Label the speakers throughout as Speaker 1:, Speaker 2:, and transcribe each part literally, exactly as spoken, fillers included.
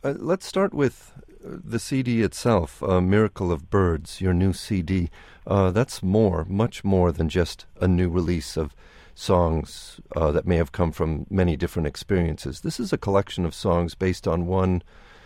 Speaker 1: Uh, let's start with uh, the C D itself, uh, Miracle of Birds, your new C D. Uh, that's more, much more than just a new release of songs uh, that may have come from many different experiences. This is a collection of songs based on one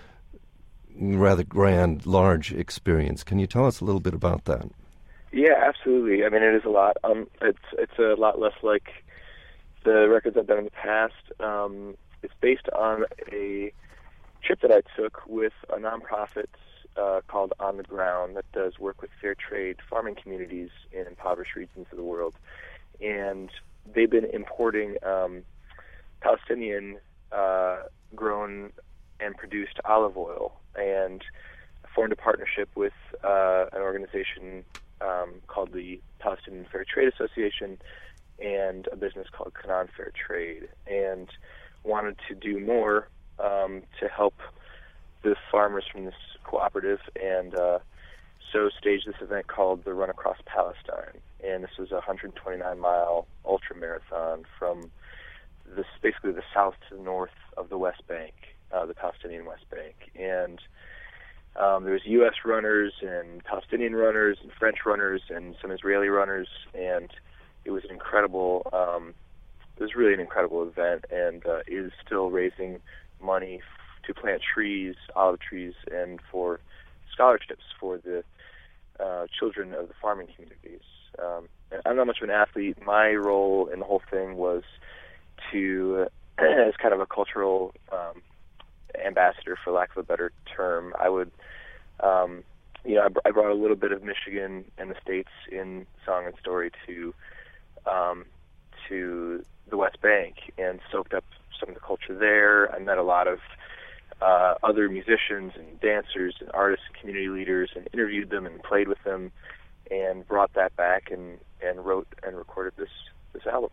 Speaker 1: rather grand, large experience. Can you tell us a little bit about that?
Speaker 2: Yeah, absolutely. I mean, it is a lot. Um, it's it's a lot less like the records I've done in the past. Um, it's based on a trip that I took with a nonprofit uh, called On the Ground that does work with fair trade farming communities in impoverished regions of the world. And they've been importing um, Palestinian uh, grown and produced olive oil, and formed a partnership with uh, an organization um, called the Palestinian Fair Trade Association and a business called Canaan Fair Trade, and wanted to do more um, to help the farmers from this cooperative, and uh, so staged this event called the Run Across Palestine. And this was a one hundred twenty-nine mile ultra marathon from this basically the south to the north of the West Bank, uh, the Palestinian West Bank. And um, there was U S runners and Palestinian runners and French runners and some Israeli runners, and it was an incredible, um, it was really an incredible event, and uh, is still raising money f- to plant trees, olive trees, and for scholarships for the uh, children of the farming communities. Um, and I'm not much of an athlete. My role in the whole thing was to, as kind of a cultural um, ambassador, for lack of a better term, I would, um, you know, I, br- I brought a little bit of Michigan and the States in song and story to um, to the West Bank, and soaked up some of the culture there. I met a lot of uh, other musicians and dancers and artists and community leaders, and interviewed them and played with them, and brought that back and, and wrote and recorded this, this album.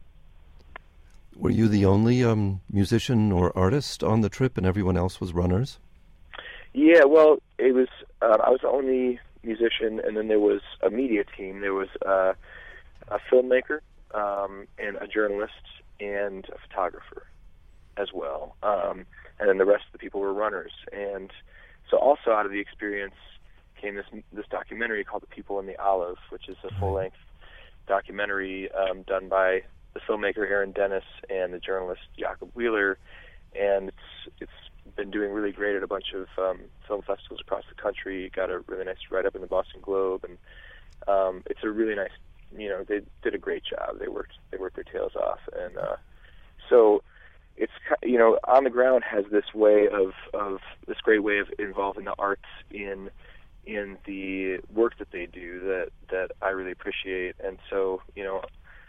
Speaker 1: Were you the only um, musician or artist on the trip, and everyone else was runners?
Speaker 2: Yeah, well, it was. Uh, I was the only musician, and then there was a media team. There was uh, a filmmaker, um, and a journalist, and a photographer as well. Um, and then the rest of the people were runners. And so, also out of the experience came this this documentary called "The People in the Olive," which is a full-length documentary um, done by the filmmaker Aaron Dennis and the journalist Jacob Wheeler, and it's it's been doing really great at a bunch of um, film festivals across the country. Got a really nice write-up in the Boston Globe, and um, it's a really nice. You know, they did a great job. They worked they worked their tails off, and uh, so it's you know On the Ground has this way of of this great way of involving the arts in in the work that they do that that I really appreciate, and so you know.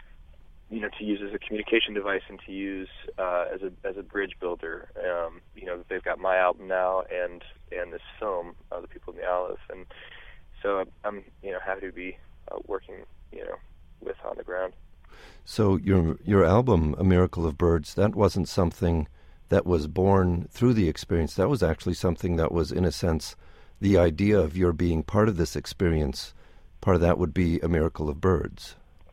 Speaker 2: you know, to use as a communication device and to use uh, as a as a bridge builder. Um, you know, they've got my album now and and this film, uh, The People in the Olive, and so I'm, I'm you know happy to be uh, working you know with On the Ground.
Speaker 1: So your your album, A Miracle of Birds, that wasn't something that was born through the experience. That was actually something that was, in a sense, the idea of your being part of this experience. Part of that would be A Miracle of Birds.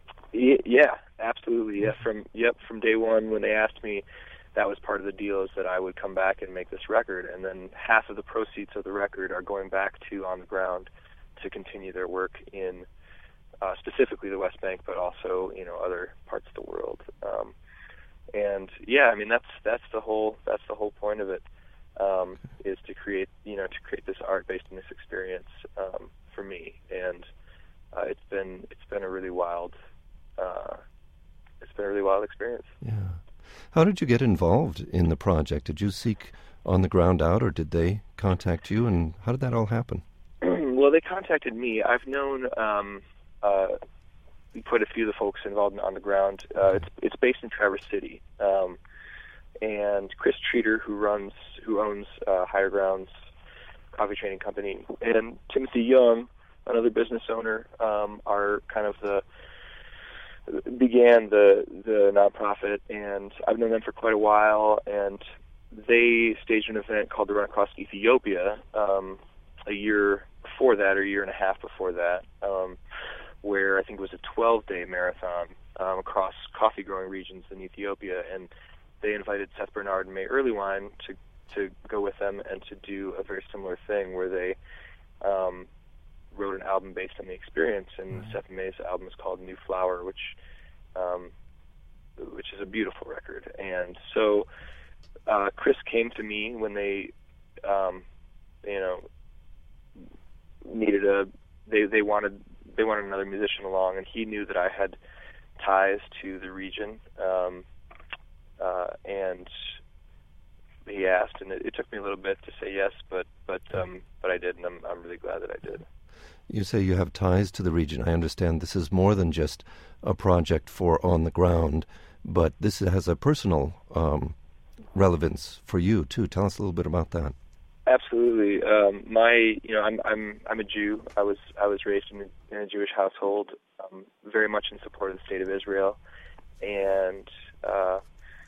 Speaker 2: Yeah, absolutely. Yeah, from yep, from day one when they asked me, that was part of the deal, is that I would come back and make this record, and then half of the proceeds of the record are going back to On the Ground to continue their work in uh, specifically the West Bank, but also you know other parts of the world. Um, and yeah, I mean that's that's the whole that's the whole point of it, um, is to create you know to create this art based on this experience um, for me, and uh, it's been it's been a really wild. Uh, it's been a really wild experience.
Speaker 1: Yeah. How did you get involved in the project? Did you seek On the Ground out, or did they contact you, and how did that all happen?
Speaker 2: Well, they contacted me. I've known um, uh, quite a few of the folks involved in On the Ground. Uh, it's it's based in Traverse City, um, and Chris Treater, who runs, who owns uh, Higher Grounds Coffee Training Company, and Timothy Young, another business owner, um, are kind of the began the the nonprofit, and I've known them for quite a while, and they staged an event called the Run Across Ethiopia um, a year before that, or a year and a half before that, um, where I think it was a twelve-day marathon um, across coffee-growing regions in Ethiopia, and they invited Seth Bernard and May Earlywine to to go with them and to do a very similar thing where they um, wrote an album based on the experience. And right. Seth May's album is called New Flower, which um, which is a beautiful record. And so uh, Chris came to me when they, um, you know, needed a they they wanted they wanted another musician along, and he knew that I had ties to the region, um, uh, and he asked, and it, it took me a little bit to say yes, but but um, but I did, and I'm I'm really glad that I did.
Speaker 1: You say you have ties to the region. I understand this is more than just a project for on the ground, but this has a personal um, relevance for you too. Tell us a little bit about that.
Speaker 2: Absolutely. Um, my, you know, I'm I'm I'm a Jew. I was I was raised in a, in a Jewish household, um, very much in support of the state of Israel, and uh,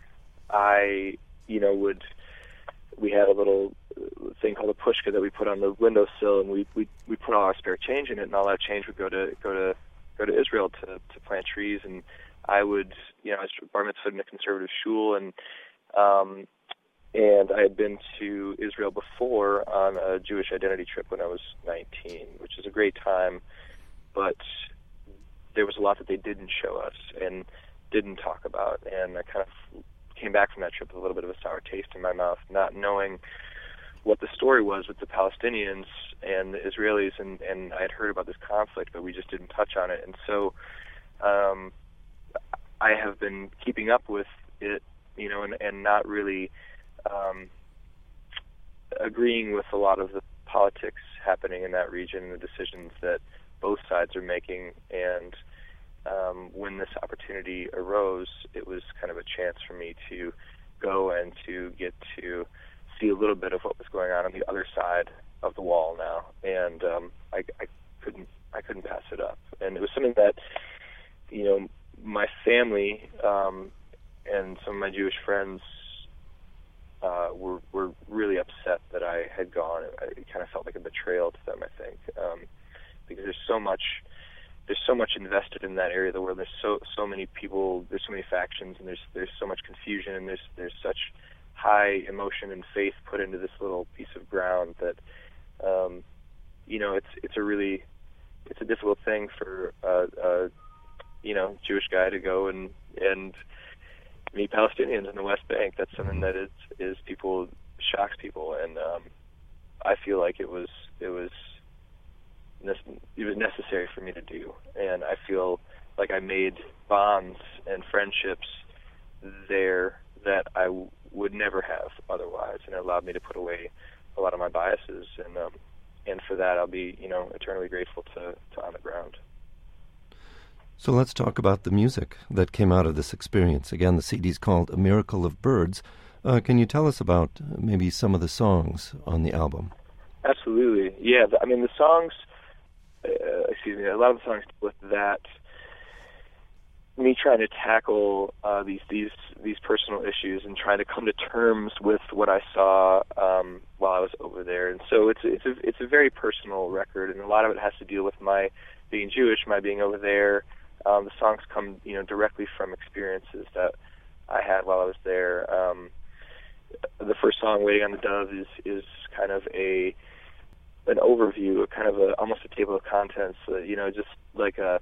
Speaker 2: I, you know, would we had a little thing called a pushka that we put on the windowsill, and we we we put all our spare change in it, and all that change would go to go to go to Israel to to plant trees. And I would, you know, I was bar mitzvahed in a conservative shul, and um, and I had been to Israel before on a Jewish identity trip when I was nineteen, which is a great time, but there was a lot that they didn't show us and didn't talk about, and I kind of came back from that trip with a little bit of a sour taste in my mouth, not knowing what the story was with the Palestinians and the Israelis, and, and I had heard about this conflict, but we just didn't touch on it. And so um, I have been keeping up with it, you know, and, and not really um, agreeing with a lot of the politics happening in that region and the decisions that both sides are making. And um, when this opportunity arose, it was kind of a chance for me to go and to get to see a little bit of what was going on on the other side of the wall now, and um, I, I couldn't I couldn't pass it up. And it was something that, you know, my family um, and some of my Jewish friends uh, were were really upset that I had gone. It kind of felt like a betrayal to them, I think, um, because there's so much there's so much invested in that area of the world. There's so so many people, there's so many factions, and there's there's so much confusion, and there's there's such high emotion and faith put into this little piece of ground that, um, you know, it's it's a really it's a difficult thing for a, a you know Jewish guy to go and and meet Palestinians in the West Bank. That's something that is is people shocks people, and um, I feel like it was it was it was necessary for me to do, and I feel like I made bonds and friendships there that I w- would never have otherwise, and it allowed me to put away a lot of my biases, and um, and for that I'll be, you know, eternally grateful to, to On the Ground.
Speaker 1: So let's talk about the music that came out of this experience. Again, the C D's called A Miracle of Birds. Uh, can you tell us about maybe some of the songs on the album?
Speaker 2: Absolutely. Yeah, I mean, the songs, uh, excuse me, a lot of the songs with that, me trying to tackle uh, these these these personal issues and trying to come to terms with what I saw um, while I was over there. And so it's it's a it's a very personal record, and a lot of it has to deal with my being Jewish, my being over there. Um, the songs come, you know, directly from experiences that I had while I was there. Um, the first song, "Waiting on the Dove," is is kind of a an overview, kind of a almost a table of contents. Uh, you know, just like a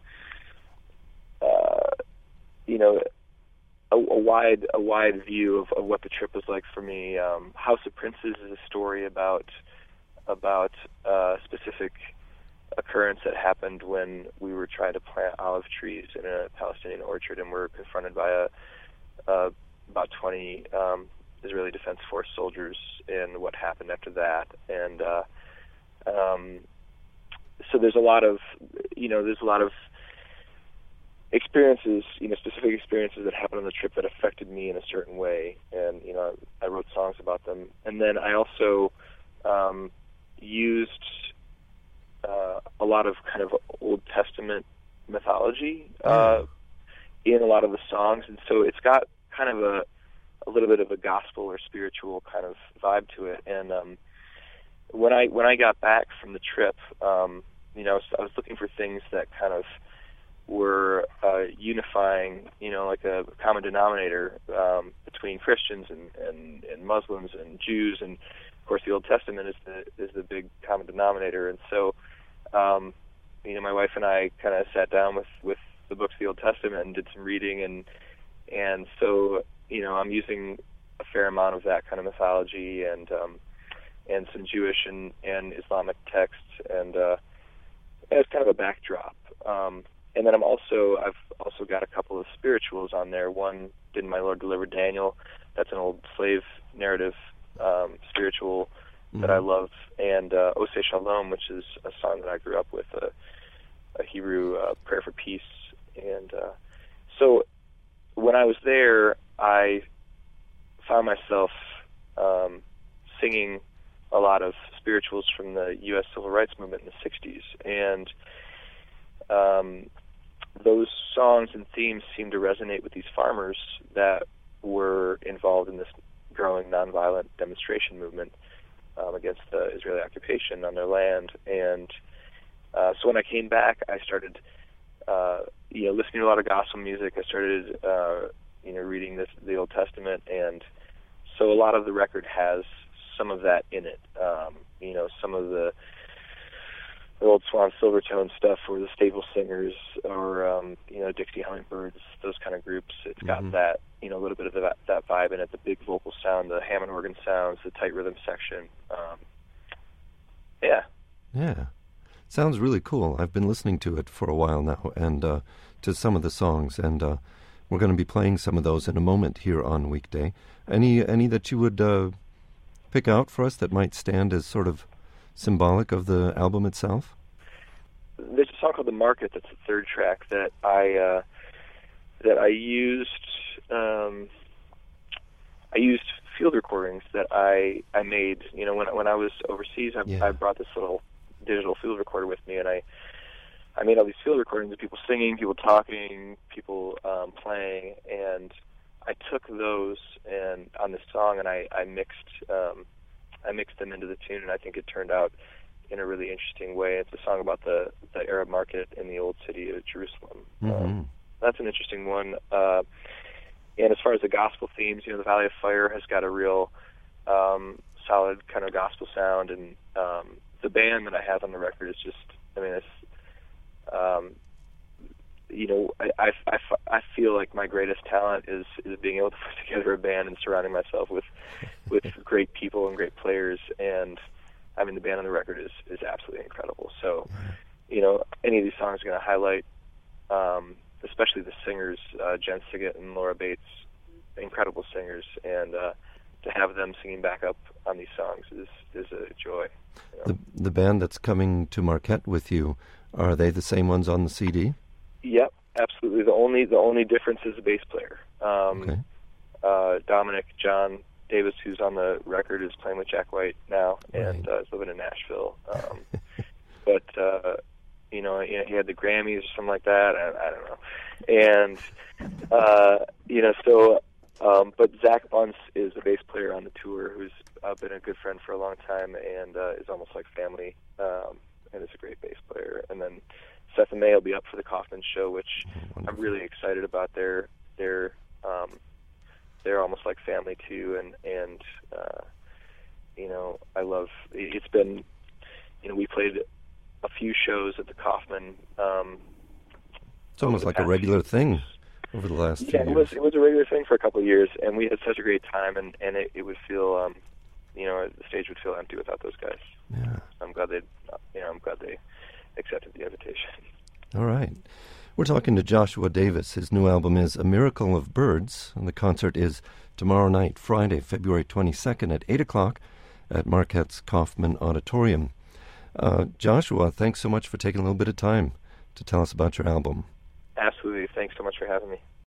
Speaker 2: Uh, you know, a, a wide a wide view of, of what the trip was like for me. Um, House of Princes is a story about about a specific occurrence that happened when we were trying to plant olive trees in a Palestinian orchard, and we were confronted by a, a about twenty um, Israeli Defense Force soldiers, and what happened after that. And uh, um, so there's a lot of you know there's a lot of experiences, you know, specific experiences that happened on the trip that affected me in a certain way, and you know, I wrote songs about them. And then I also um, used uh, a lot of kind of Old Testament mythology uh, mm. in a lot of the songs, and so it's got kind of a a little bit of a gospel or spiritual kind of vibe to it. And um, when I when I got back from the trip, um, you know, I was looking for things that kind of were uh, unifying, you know, like a common denominator um, between Christians and, and, and Muslims and Jews, and of course the Old Testament is the is the big common denominator. And so, um, you know, my wife and I kind of sat down with, with the books of the Old Testament and did some reading, and and so, you know, I'm using a fair amount of that kind of mythology and um, and some Jewish and, and Islamic texts, and uh, as kind of a backdrop. Um, And then I'm also, I've also got a couple of spirituals on there. One, Didn't My Lord Deliver Daniel? That's an old slave narrative um, spiritual mm-hmm. that I love. And uh, Oseh Shalom, which is a song that I grew up with, a, a Hebrew uh, prayer for peace. And uh, so when I was there, I found myself um, singing a lot of spirituals from the U S Civil Rights Movement in the sixties. And um, those songs and themes seemed to resonate with these farmers that were involved in this growing nonviolent demonstration movement um, against the Israeli occupation on their land. And uh, so when I came back, I started, uh, you know, listening to a lot of gospel music. I started, uh, you know, reading this, the Old Testament, and so a lot of the record has some of that in it. Um, you know, some of the the old Swan Silvertone stuff, or the Stable Singers, or um, you know, Dixie Hummingbirds, those kind of groups. It's got mm-hmm. that, you know, a little bit of that, that vibe in it, the big vocal sound, the Hammond organ sounds, the tight rhythm section. Um, yeah.
Speaker 1: Yeah. Sounds really cool. I've been listening to it for a while now, and uh, to some of the songs, and uh, we're going to be playing some of those in a moment here on Weekday. Any any that you would uh, pick out for us that might stand as sort of symbolic of the album itself?
Speaker 2: There's a song called "The Market" that's the third track that I uh, that I used. Um, I used field recordings that I I made. You know, when when I was overseas, I, yeah. I brought this little digital field recorder with me, and I I made all these field recordings of people singing, people talking, people um, playing, and I took those and on this song, and I I mixed. Um, I mixed them into the tune, and I think it turned out in a really interesting way. It's a song about the, the Arab market in the old city of Jerusalem. Mm-hmm. Um, that's an interesting one. Uh, and as far as the gospel themes, you know, the Valley of Fire has got a real um, solid kind of gospel sound, and um, the band that I have on the record is just, I mean, it's, um, you know, I, I, I, I feel like my greatest talent is, is being able to put together a band and surrounding myself with with great people and great players, and I mean the band on the record is, is absolutely incredible. So, you know, any of these songs are going to highlight, um, especially the singers, uh, Jen Siggett and Laura Bates, incredible singers, and uh, to have them singing back up on these songs is is a joy. You know?
Speaker 1: The the band that's coming to Marquette with you, are they the same ones on the C D?
Speaker 2: Yep, absolutely. The only the only difference is the bass player. Um,
Speaker 1: okay.
Speaker 2: uh, Dominic John Davis, who's on the record, is playing with Jack White now, and
Speaker 1: right.
Speaker 2: uh, is living in Nashville. Um, but uh, you know, he, he had the Grammys or something like that. I, I don't know. And uh, you know, so um, but Zach Bunce is the bass player on the tour, who's uh, been a good friend for a long time, and uh, is almost like family, um, and is a great bass player. And then Seth and May will be up for the Kaufman show, which oh, I'm really excited about. Their their um, they're almost like family too, and and uh, you know, I love. It's been, you know, we played a few shows at the Kaufman. Um,
Speaker 1: it's almost like a regular thing over the last.
Speaker 2: Yeah,
Speaker 1: few
Speaker 2: it was.
Speaker 1: years.
Speaker 2: It was a regular thing for a couple of years, and we had such a great time, and and it, it would feel, um, you know, the stage would feel empty without those guys.
Speaker 1: Yeah,
Speaker 2: I'm glad they, you know, I'm glad they accepted the invitation.
Speaker 1: All right. We're talking to Joshua Davis. His new album is A Miracle of Birds, and the concert is tomorrow night, Friday, February twenty-second at eight o'clock at Marquette's Kaufman Auditorium. Uh, Joshua, thanks so much for taking a little bit of time to tell us about your album.
Speaker 2: Absolutely. Thanks so much for having me.